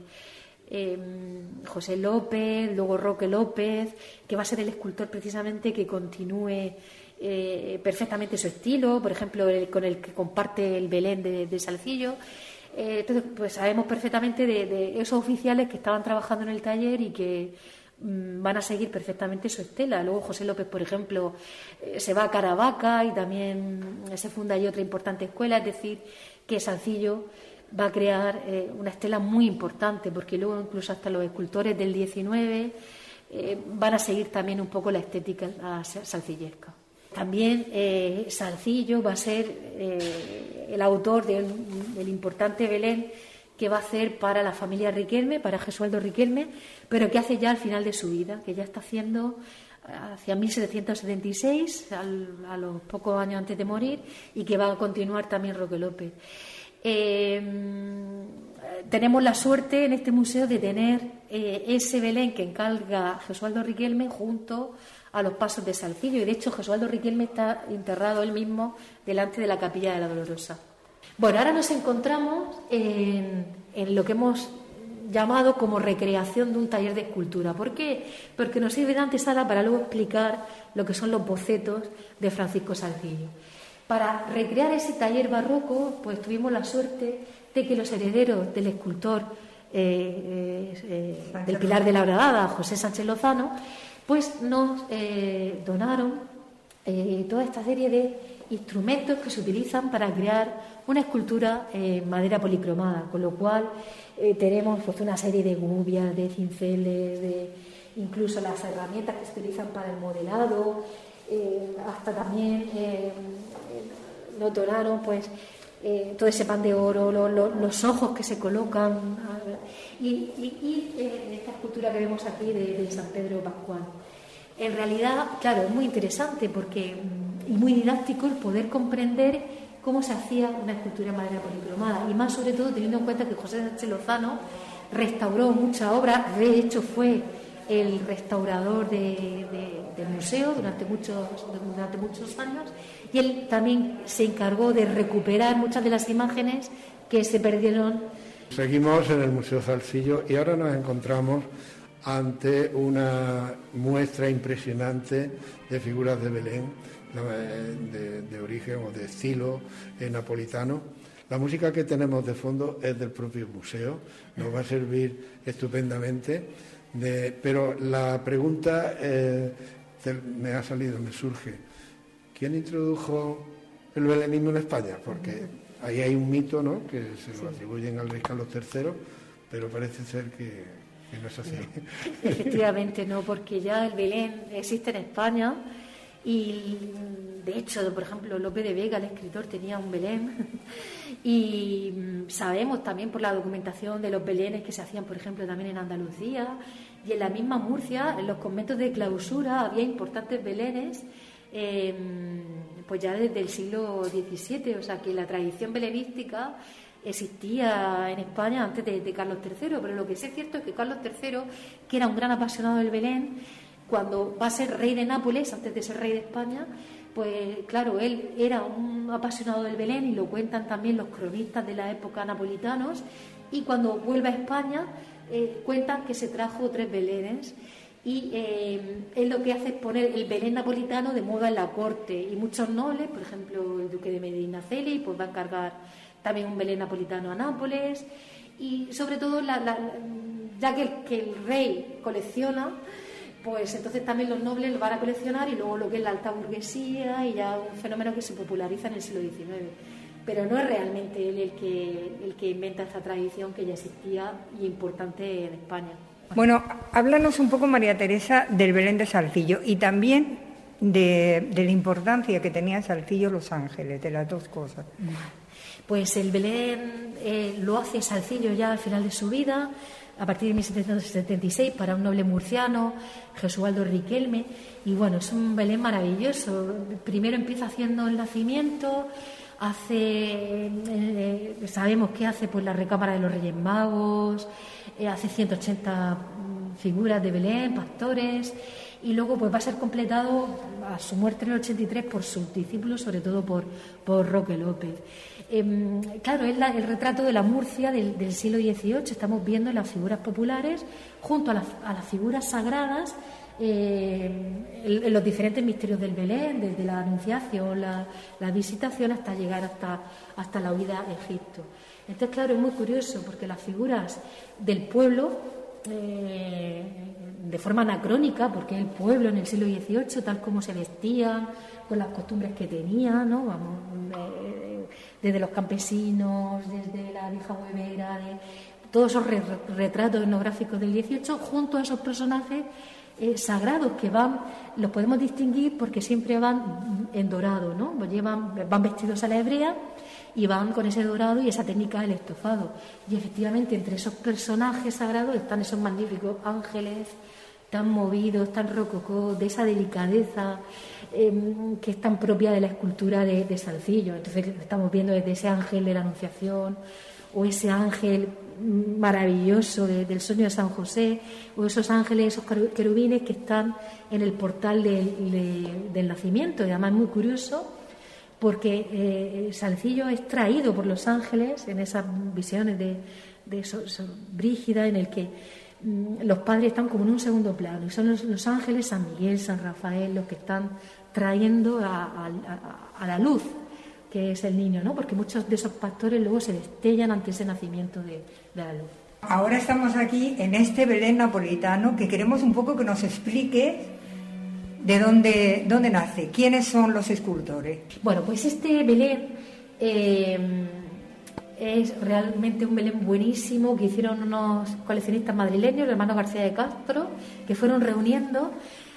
José López, luego Roque López, que va a ser el escultor precisamente que continúe perfectamente su estilo, por ejemplo, con el que comparte el Belén de Salzillo. Entonces, pues sabemos perfectamente de esos oficiales que estaban trabajando en el taller y que van a seguir perfectamente su estela. Luego José López, por ejemplo, se va a Caravaca y también se funda allí otra importante escuela, es decir, que Salzillo va a crear una estela muy importante, porque luego incluso hasta los escultores del 19 van a seguir también un poco la estética salcillesca. También Salcillo va a ser el autor del importante Belén que va a hacer para la familia Riquelme, para Gesualdo Riquelme, pero que hace ya al final de su vida, que ya está haciendo hacia 1776, a los pocos años antes de morir, y que va a continuar también Roque López. Tenemos la suerte en este museo de tener ese Belén que encarga Gesualdo Riquelme junto a los pasos de Salcillo, y de hecho Gesualdo Riquelme está enterrado él mismo delante de la Capilla de la Dolorosa. Bueno, ahora nos encontramos en lo que hemos llamado como recreación de un taller de escultura. ¿Por qué? Porque nos sirve de antesala para luego explicar lo que son los bocetos de Francisco Salcillo. Para recrear ese taller barroco, pues tuvimos la suerte de que los herederos del escultor del Pilar de la Horadada, José Sánchez Lozano, pues nos donaron toda esta serie de instrumentos que se utilizan para crear una escultura en madera policromada, con lo cual tenemos pues una serie de gubias, de cinceles, incluso las herramientas que se utilizan para el modelado, hasta también nos donaron pues todo ese pan de oro, los ojos que se colocan y esta escultura que vemos aquí de San Pedro Pascual. En realidad, claro, es muy interesante y muy didáctico el poder comprender cómo se hacía una escultura en madera policromada, y más sobre todo teniendo en cuenta que José Sánchez Lozano restauró muchas obras. De hecho fue el restaurador del museo durante muchos años, y él también se encargó de recuperar muchas de las imágenes que se perdieron. Seguimos en el Museo Salcillo y ahora nos encontramos ante una muestra impresionante de figuras de Belén, de origen o de estilo napolitano. La música que tenemos de fondo es del propio museo, nos va a servir estupendamente, pero la pregunta me surge, ¿quién introdujo el belenismo en España? Porque ahí hay un mito, ¿no?, que se lo atribuyen al rey Carlos III, pero parece ser que no es así. Efectivamente no, porque ya el Belén existe en España y de hecho, por ejemplo, Lope de Vega, el escritor, tenía un Belén y sabemos también por la documentación de los belenes que se hacían, por ejemplo, también en Andalucía y en la misma Murcia, en los conventos de clausura había importantes belenes pues ya desde el siglo XVII, o sea que la tradición belenística existía en España antes de Carlos III, pero lo que sí es cierto es que Carlos III, que era un gran apasionado del Belén, cuando va a ser rey de Nápoles, antes de ser rey de España, pues claro, él era un apasionado del Belén y lo cuentan también los cronistas de la época napolitanos, y cuando vuelve a España cuentan que se trajo 3 belenes y él lo que hace es poner el Belén napolitano de moda en la corte, y muchos nobles, por ejemplo el duque de Medinaceli, pues va a encargar también un Belén napolitano a Nápoles, y sobre todo ya que el rey colecciona, pues entonces también los nobles lo van a coleccionar, y luego lo que es la alta burguesía, y ya un fenómeno que se populariza en el siglo XIX. Pero no es realmente él el que inventa esta tradición que ya existía y importante en España. Bueno, háblanos un poco, María Teresa, del Belén de Salcillo y también de la importancia que tenía en Salcillo los ángeles, de las dos cosas. Pues el Belén lo hace Salcillo ya al final de su vida, a partir de 1776, para un noble murciano, Gesualdo Riquelme, y bueno, es un Belén maravilloso. Primero empieza haciendo el nacimiento, sabemos que hace pues la recámara de los Reyes Magos, hace 180 figuras de Belén, pastores, y luego pues va a ser completado a su muerte en el 83 por sus discípulos, sobre todo por Roque López. Claro, es el retrato de la Murcia del siglo XVIII. Estamos viendo las figuras populares junto a las figuras sagradas en los diferentes misterios del Belén, desde la Anunciación, la Visitación, hasta llegar hasta la huida a Egipto. Entonces, claro, es muy curioso porque las figuras del pueblo, de forma anacrónica, porque el pueblo en el siglo XVIII, tal como se vestían, con las costumbres que tenían, ¿no? Desde los campesinos, desde la vieja huevera, todos esos retratos etnográficos del XVIII, junto a esos personajes sagrados que los podemos distinguir porque siempre van en dorado, ¿no? Van vestidos a la hebrea y van con ese dorado y esa técnica del estofado. Y efectivamente entre esos personajes sagrados están esos magníficos ángeles tan movidos, tan rococó, de esa delicadeza que es tan propia de la escultura de Salcillo. Entonces estamos viendo desde ese ángel de la Anunciación, o ese ángel maravilloso del sueño de San José, o esos ángeles, esos querubines que están en el portal del nacimiento. Y además es muy curioso porque Salcillo es traído por los ángeles en esas visiones de Brígida, en el que los padres están como en un segundo plano, y son los ángeles, San Miguel, San Rafael, los que están trayendo a la luz, que es el niño, ¿no? Porque muchos de esos pastores luego se destellan ante ese nacimiento de la luz. Ahora estamos aquí en este Belén napolitano, que queremos un poco que nos explique de dónde nace, quiénes son los escultores. Bueno, pues este Belén es realmente un Belén buenísimo que hicieron unos coleccionistas madrileños, los hermanos García de Castro, que fueron reuniendo,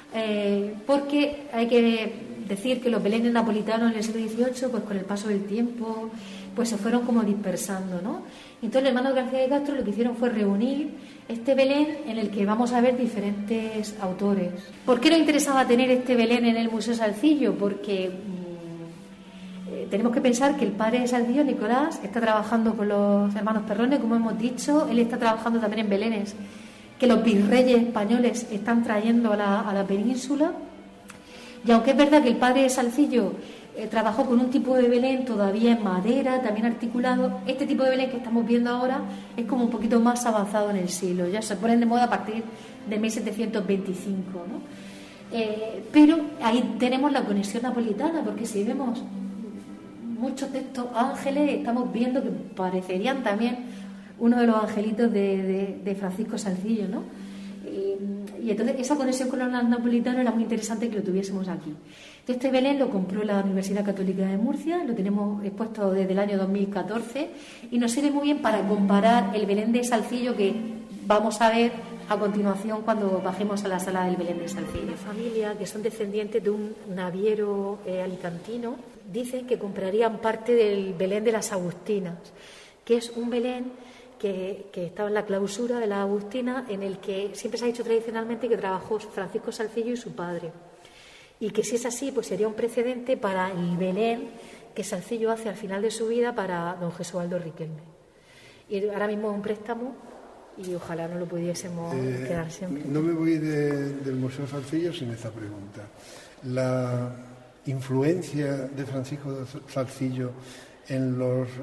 porque hay que decir que los Belenes napolitanos en el siglo XVIII, pues con el paso del tiempo, pues se fueron como dispersando, ¿no? Entonces los hermanos García de Castro lo que hicieron fue reunir este Belén en el que vamos a ver diferentes autores. ¿Por qué nos interesaba tener este Belén en el Museo Salcillo? Porque tenemos que pensar que el padre de Salcillo, Nicolás, está trabajando con los hermanos Perrone, como hemos dicho. Él está trabajando también en Belenes que los virreyes españoles están trayendo a la península. Y aunque es verdad que el padre de Salcillo trabajó con un tipo de Belén todavía en madera, también articulado, este tipo de Belén que estamos viendo ahora es como un poquito más avanzado en el siglo, ya se ponen de moda a partir de 1725, ¿no? Pero ahí tenemos la conexión napolitana, porque si vemos muchos de estos ángeles, estamos viendo que parecerían también uno de los angelitos de Francisco Salcillo, ¿no? Y entonces esa conexión con los napolitanos era muy interesante que lo tuviésemos aquí. Entonces este Belén lo compró la Universidad Católica de Murcia, lo tenemos expuesto desde el año 2014 y nos sirve muy bien para comparar el Belén de Salcillo que vamos a ver a continuación cuando bajemos a la sala del Belén de Salcillo. Una familia que son descendientes de un naviero alicantino dicen que comprarían parte del Belén de las Agustinas, que es un Belén que estaba en la clausura de la Agustina, en el que siempre se ha dicho tradicionalmente que trabajó Francisco Salcillo y su padre. Y que si es así, pues sería un precedente para el Belén que Salcillo hace al final de su vida para don Gesualdo Riquelme. Y ahora mismo es un préstamo y ojalá no lo pudiésemos quedar siempre. No me voy del Museo Salcillo sin esta pregunta. La influencia de Francisco Salcillo en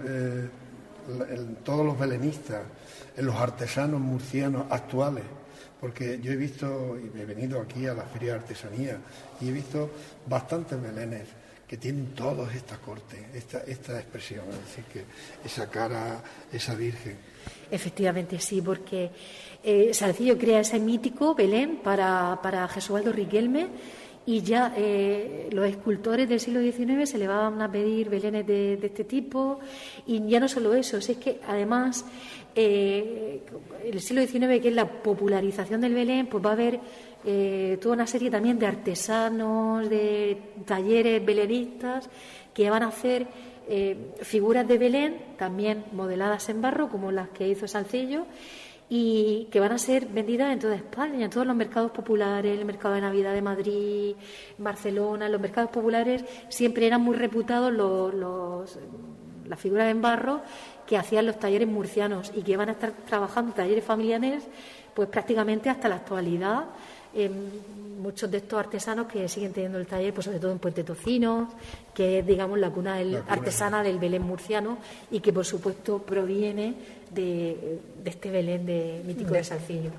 todos los belenistas, en los artesanos murcianos actuales, porque yo he visto, y he venido aquí a la Feria de Artesanía, y he visto bastantes belenes que tienen todos esta corte, esta expresión, es decir, que esa cara, esa Virgen. Efectivamente, sí, porque Salcillo crea ese mítico Belén para Gesualdo Riquelme, y ya los escultores del siglo XIX se le van a pedir belenes de este tipo, y ya no solo eso, es que además el siglo XIX, que es la popularización del Belén, pues va a haber toda una serie también de artesanos, de talleres belenistas que van a hacer figuras de Belén, también modeladas en barro, como las que hizo Salcillo, y que van a ser vendidas en toda España, en todos los mercados populares, el mercado de Navidad de Madrid, Barcelona. Los mercados populares siempre eran muy reputados las figuras en barro que hacían los talleres murcianos y que van a estar trabajando talleres familiares pues prácticamente hasta la actualidad. Muchos de estos artesanos que siguen teniendo el taller, pues sobre todo en Puente Tocinos, que es, digamos, la cuna artesana del Belén murciano y que, por supuesto, proviene de este Belén mítico de Salcillo.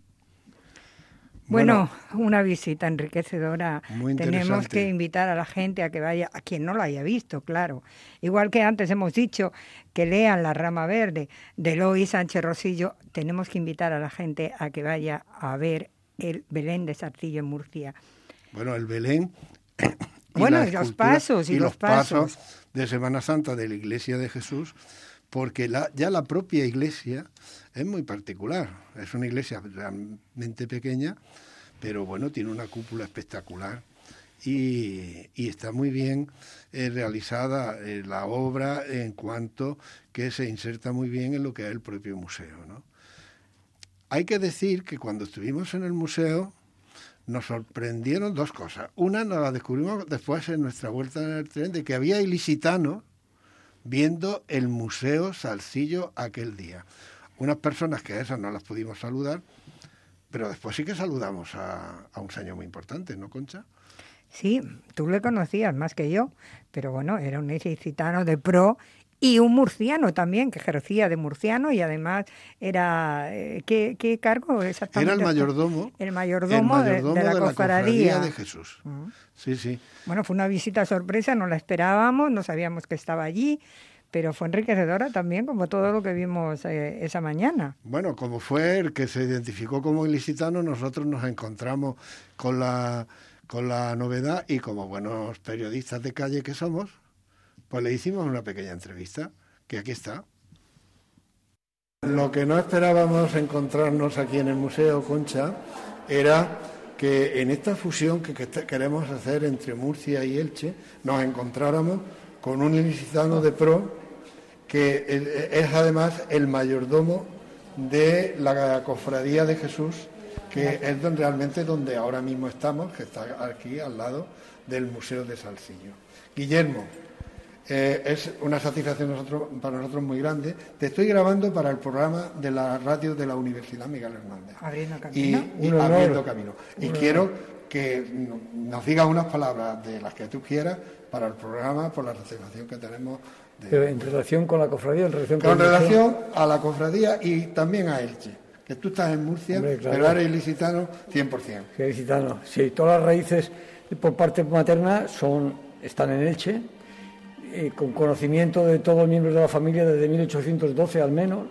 Bueno, una visita enriquecedora. Tenemos que invitar a la gente a que vaya, a quien no lo haya visto, claro. Igual que antes hemos dicho que lean La Rama Verde de Eloy Sánchez Rosillo, tenemos que invitar a la gente a que vaya a ver el Belén de Salcillo en Murcia. Bueno, el Belén y los pasos de Semana Santa de la Iglesia de Jesús, porque ya la propia iglesia es muy particular. Es una iglesia realmente pequeña, pero bueno, tiene una cúpula espectacular y está muy bien realizada la obra en cuanto que se inserta muy bien en lo que es el propio museo, ¿no? Hay que decir que cuando estuvimos en el museo nos sorprendieron dos cosas. Una nos la descubrimos después en nuestra vuelta en el tren, de que había ilicitanos viendo el Museo Salzillo aquel día. Unas personas que a esas no las pudimos saludar, pero después sí que saludamos a un señor muy importante, ¿no, Concha? Sí, tú le conocías más que yo, pero bueno, era un ilicitano de pro y un murciano también, que ejercía de murciano y además era... ¿Qué cargo exactamente? Era el mayordomo. El mayordomo de la cofradía de Jesús. Sí, sí. Bueno, fue una visita sorpresa, no la esperábamos, no sabíamos que estaba allí, pero fue enriquecedora también, como todo lo que vimos esa mañana. Bueno, como fue el que se identificó como ilicitano, nosotros nos encontramos con la novedad y como buenos periodistas de calle que somos, pues le hicimos una pequeña entrevista, que aquí está. Lo que no esperábamos encontrarnos aquí en el Museo, Concha, era que en esta fusión que queremos hacer entre Murcia y Elche, nos encontráramos con un ilicitano de pro, que es además el mayordomo de la Cofradía de Jesús, que es realmente donde ahora mismo estamos, que está aquí al lado del Museo de Salzillo. Guillermo, es una satisfacción para nosotros muy grande. Te estoy grabando para el programa de la radio de la Universidad Miguel Hernández. Abriendo camino. Y abriendo camino. Y quiero que nos digas unas palabras de las que tú quieras para el programa, por la satisfacción que tenemos. Pero en relación con la cofradía, en relación con relación a la cofradía y también a Elche. Que tú estás en Murcia, hombre, claro, pero eres ilicitano 100%. Sí, ilicitano. Sí, todas las raíces por parte materna están en Elche, con conocimiento de todos los miembros de la familia desde 1812 al menos.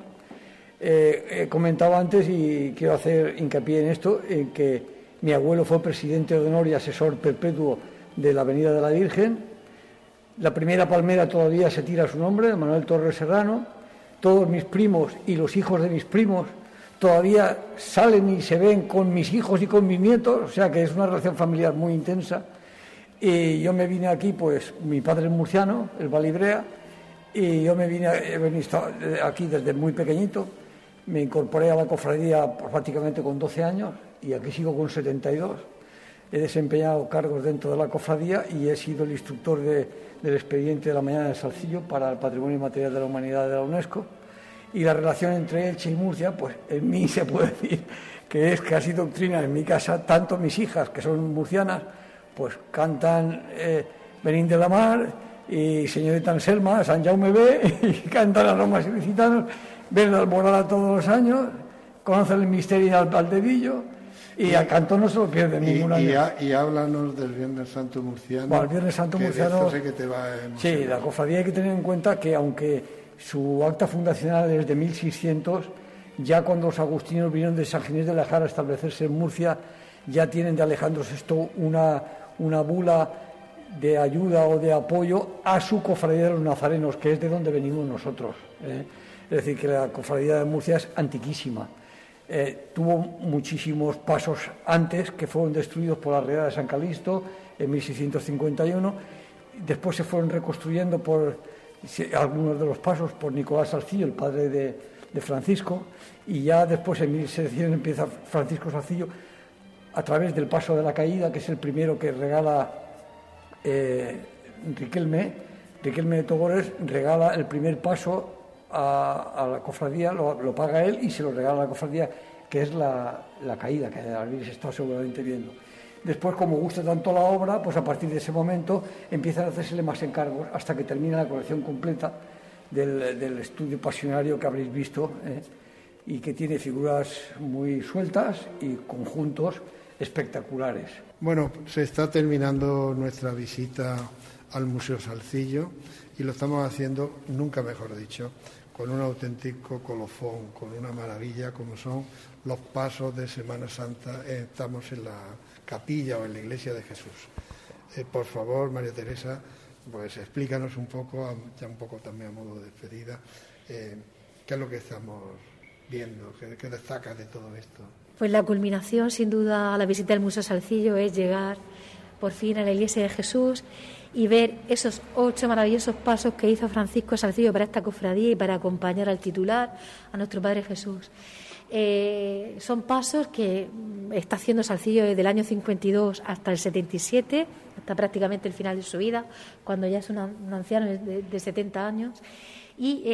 He comentado antes y quiero hacer hincapié en esto, en que mi abuelo fue presidente de honor y asesor perpetuo de la Avenida de la Virgen. La primera palmera todavía se tira a su nombre, Manuel Torres Serrano. Todos mis primos y los hijos de mis primos todavía salen y se ven con mis hijos y con mis nietos, o sea que es una relación familiar muy intensa. Y yo me vine aquí, pues mi padre es murciano, el Valibrea, y yo he venido aquí desde muy pequeñito. Me incorporé a la cofradía prácticamente con 12 años y aquí sigo con 72. He desempeñado cargos dentro de la cofradía y he sido el instructor del expediente de la mañana de Salzillo para el Patrimonio Inmaterial de la Humanidad de la UNESCO. Y la relación entre Elche y Murcia, pues en mí se puede decir que es casi doctrina. En mi casa, tanto mis hijas, que son murcianas, pues cantan Venín de la Mar y Señorita Anselma, San Jaume B, y cantan a Romas ilicitanos, ven la Alborada todos los años, conocen el misterio al Valdevillo y a canto no se lo pierden ningún año. Y háblanos del Viernes Santo murciano. Bueno, el Viernes Santo murciano, sé que te va a emocionar. Sí, la cofradía hay que tener en cuenta que aunque su acta fundacional es de 1600, ya cuando los agustinos vinieron de San Ginés de la Jara a establecerse en Murcia, ya tienen de Alejandro VI una bula de ayuda o de apoyo a su cofradía de los nazarenos, que es de donde venimos nosotros. Es decir, que la cofradía de Murcia es antiquísima. Tuvo muchísimos pasos antes que fueron destruidos por la Real de San Calixto en 1651. Después se fueron reconstruyendo algunos de los pasos por Nicolás Salzillo, el padre de Francisco, y ya después en 1700 empieza Francisco Salzillo a través del paso de la Caída, que es el primero que regala Riquelme de Togores, regala el primer paso a la cofradía, lo paga él y se lo regala a la cofradía, que es la Caída, que habéis estado seguramente viendo. Después, como gusta tanto la obra, pues a partir de ese momento empiezan a hacérsele más encargos hasta que termina la colección completa del estudio pasionario que habréis visto, y que tiene figuras muy sueltas y conjuntos espectaculares. Bueno, se está terminando nuestra visita al Museo Salzillo y lo estamos haciendo, nunca mejor dicho, con un auténtico colofón, con una maravilla como son los pasos de Semana Santa. Estamos en la capilla o en la iglesia de Jesús. Por favor, María Teresa, pues explícanos un poco, ya un poco también a modo de despedida, qué es lo que estamos viendo, qué destaca de todo esto. Pues la culminación, sin duda, a la visita del Museo Salcillo es llegar por fin a la Iglesia de Jesús y ver esos 8 maravillosos pasos que hizo Francisco Salcillo para esta cofradía y para acompañar al titular, a nuestro Padre Jesús. Son pasos que está haciendo Salcillo desde el año 52 hasta el 77, hasta prácticamente el final de su vida, cuando ya es un anciano de 70 años. Y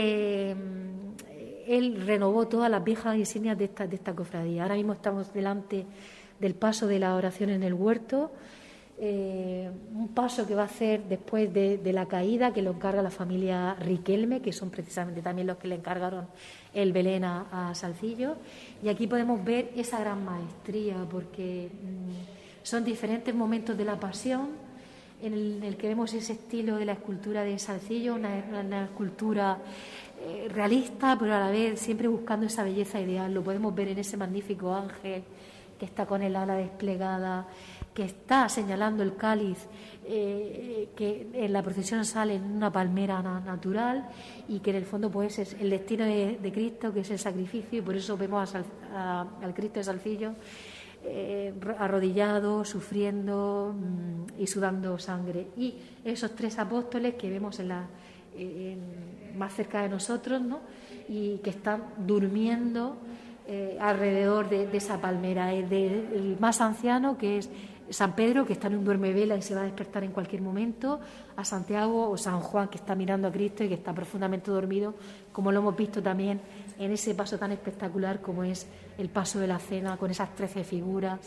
él renovó todas las viejas insignias de esta cofradía. Ahora mismo estamos delante del paso de la oración en el huerto, un paso que va a hacer después de la caída, que lo encarga la familia Riquelme, que son precisamente también los que le encargaron el Belén a Salcillo. Y aquí podemos ver esa gran maestría, porque son diferentes momentos de la pasión en el que vemos ese estilo de la escultura de Salcillo, una escultura realista, pero a la vez siempre buscando esa belleza ideal. Lo podemos ver en ese magnífico ángel que está con el ala desplegada, que está señalando el cáliz, que en la procesión sale en una palmera natural, y que en el fondo pues es el destino de Cristo, que es el sacrificio, y por eso vemos al Cristo de Salcillo arrodillado, sufriendo y sudando sangre. Y esos 3 apóstoles que vemos más cerca de nosotros, ¿no?, y que están durmiendo alrededor de esa palmera. El más anciano, que es San Pedro, que está en un duermevela y se va a despertar en cualquier momento, a Santiago o San Juan, que está mirando a Cristo y que está profundamente dormido, como lo hemos visto también en ese paso tan espectacular como es el paso de la cena, con esas 13 figuras,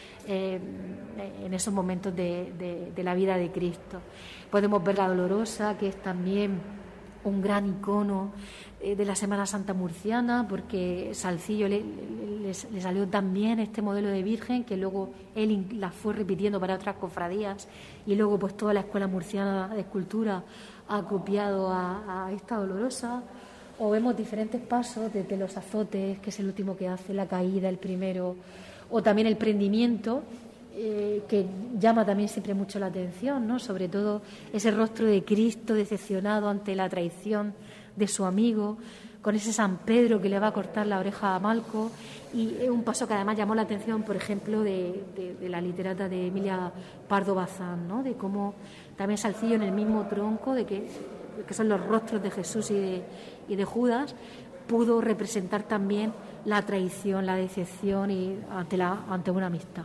en esos momentos de la vida de Cristo. Podemos ver la Dolorosa, que es también un gran icono de la Semana Santa murciana, porque Salcillo le salió tan bien este modelo de Virgen que luego él la fue repitiendo para otras cofradías, y luego pues toda la Escuela Murciana de Escultura ha copiado a esta Dolorosa. O vemos diferentes pasos, desde los azotes, que es el último que hace, la caída, el primero, o también el prendimiento, que llama también siempre mucho la atención, ¿no? Sobre todo ese rostro de Cristo decepcionado ante la traición de su amigo, con ese San Pedro que le va a cortar la oreja a Malco, y es un paso que además llamó la atención, por ejemplo, de la literata de Emilia Pardo Bazán, ¿no?, de cómo también Salcillo, en el mismo tronco de que son los rostros de Jesús y de Judas, pudo representar también la traición, la decepción y ante una amistad.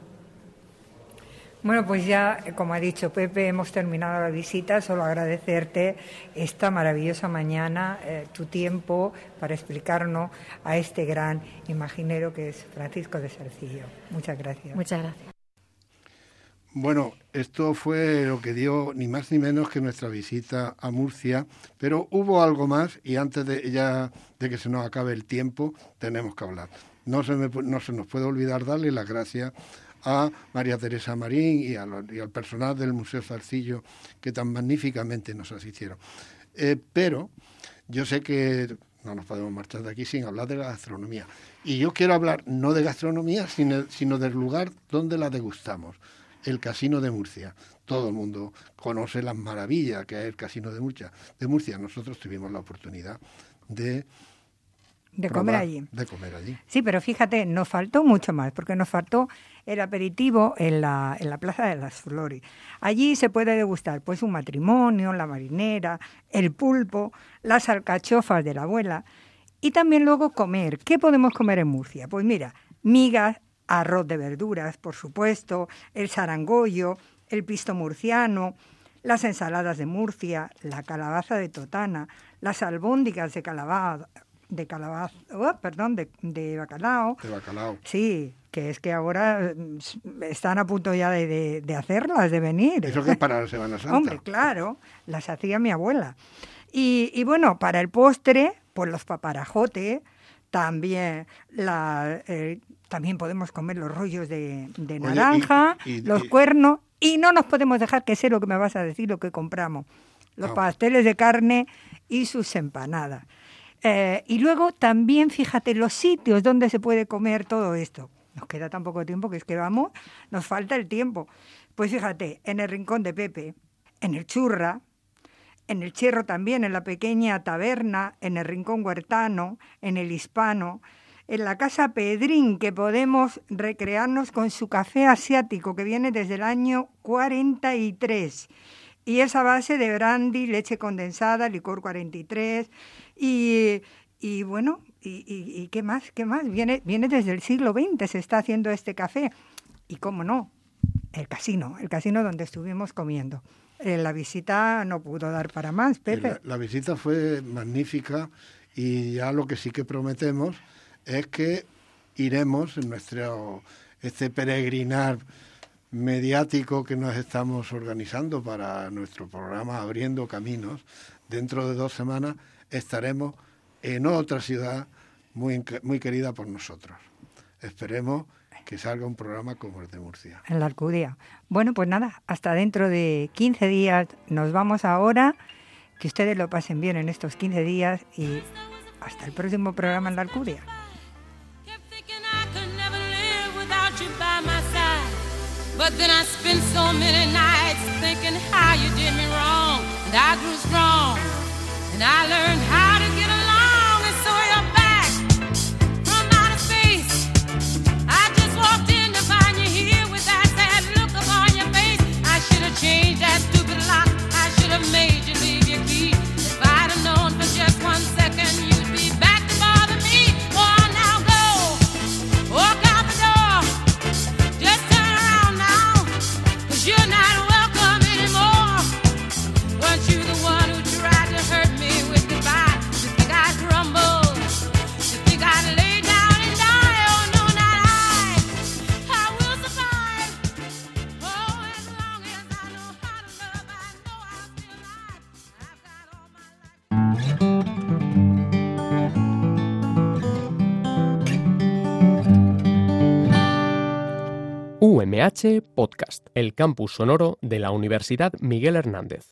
Bueno, pues ya, como ha dicho Pepe, hemos terminado la visita. Solo agradecerte esta maravillosa mañana, tu tiempo para explicarnos a este gran imaginero que es Francisco de Salcillo. Muchas gracias. Muchas gracias. Bueno, esto fue lo que dio ni más ni menos que nuestra visita a Murcia, pero hubo algo más, y antes de que se nos acabe el tiempo, tenemos que hablar. No se nos puede olvidar darle las gracias a María Teresa Marín y al personal del Museo Salcillo, que tan magníficamente nos asistieron. Pero yo sé que no nos podemos marchar de aquí sin hablar de la gastronomía. Y yo quiero hablar no de gastronomía, sino del lugar donde la degustamos, el Casino de Murcia. Todo el mundo conoce las maravillas que es el Casino de Murcia. Nosotros tuvimos la oportunidad de comer allí. De comer allí. Sí, pero fíjate, nos faltó mucho más, porque nos faltó el aperitivo en la Plaza de las Flores. Allí se puede degustar pues un matrimonio, la marinera, el pulpo, las alcachofas de la abuela, y también luego comer. ¿Qué podemos comer en Murcia? Pues mira, migas, arroz de verduras, por supuesto, el sarangollo, el pisto murciano, las ensaladas de Murcia, la calabaza de Totana, las albóndigas de bacalao. De bacalao. Sí, que es que ahora están a punto ya de hacerlas, de venir. Eso que es para la Semana Santa. Hombre, claro, las hacía mi abuela. Y bueno, para el postre, pues los paparajotes, también también podemos comer los rollos de naranja, los cuernos, y no nos podemos dejar, que sé lo que me vas a decir, lo que compramos, los pasteles de carne y sus empanadas. Y luego también, fíjate, los sitios donde se puede comer todo esto. Nos queda tan poco tiempo que es que vamos, nos falta el tiempo. Pues fíjate, en el Rincón de Pepe, en el Churra, en el Cherro también, en la pequeña taberna, en el Rincón Huertano, en el Hispano, en la Casa Pedrín, que podemos recrearnos con su café asiático, que viene desde el año 43. Y esa base de brandy, leche condensada, licor 43 y bueno, y ¿qué más? Viene desde el siglo XX, se está haciendo este café. Y cómo no, el casino donde estuvimos comiendo. La visita no pudo dar para más, Pepe. La visita fue magnífica y ya lo que sí que prometemos es que iremos en este peregrinar mediático que nos estamos organizando para nuestro programa Abriendo Caminos. Dentro de 2 semanas estaremos en otra ciudad muy querida por nosotros. Esperemos que salga un programa como el de Murcia. En la Alcudia. Bueno, pues nada, hasta dentro de 15 días nos vamos ahora. Que ustedes lo pasen bien en estos 15 días y hasta el próximo programa en la Alcudia. But then I spent so many nights thinking how you did me wrong. And I grew strong, and I learned how to get along. And so you're back from outer space. I just walked in to find you here with that sad look upon your face. I should have changed that stupid lock. I should have made you leave your key. If I'd have known for just 1 second you'd be back to bother me. Oh, now go, walk out the door. Just turn around now, 'cause you're not welcome anymore. Weren't you the one who tried to hurt me with goodbye? You think I'd crumble? You think I'd lay down and die? Oh no, not I will survive. Oh, as long as I know how to love, I know I'll still lie. I've got all my UMH Podcast, el campus sonoro de la Universidad Miguel Hernández.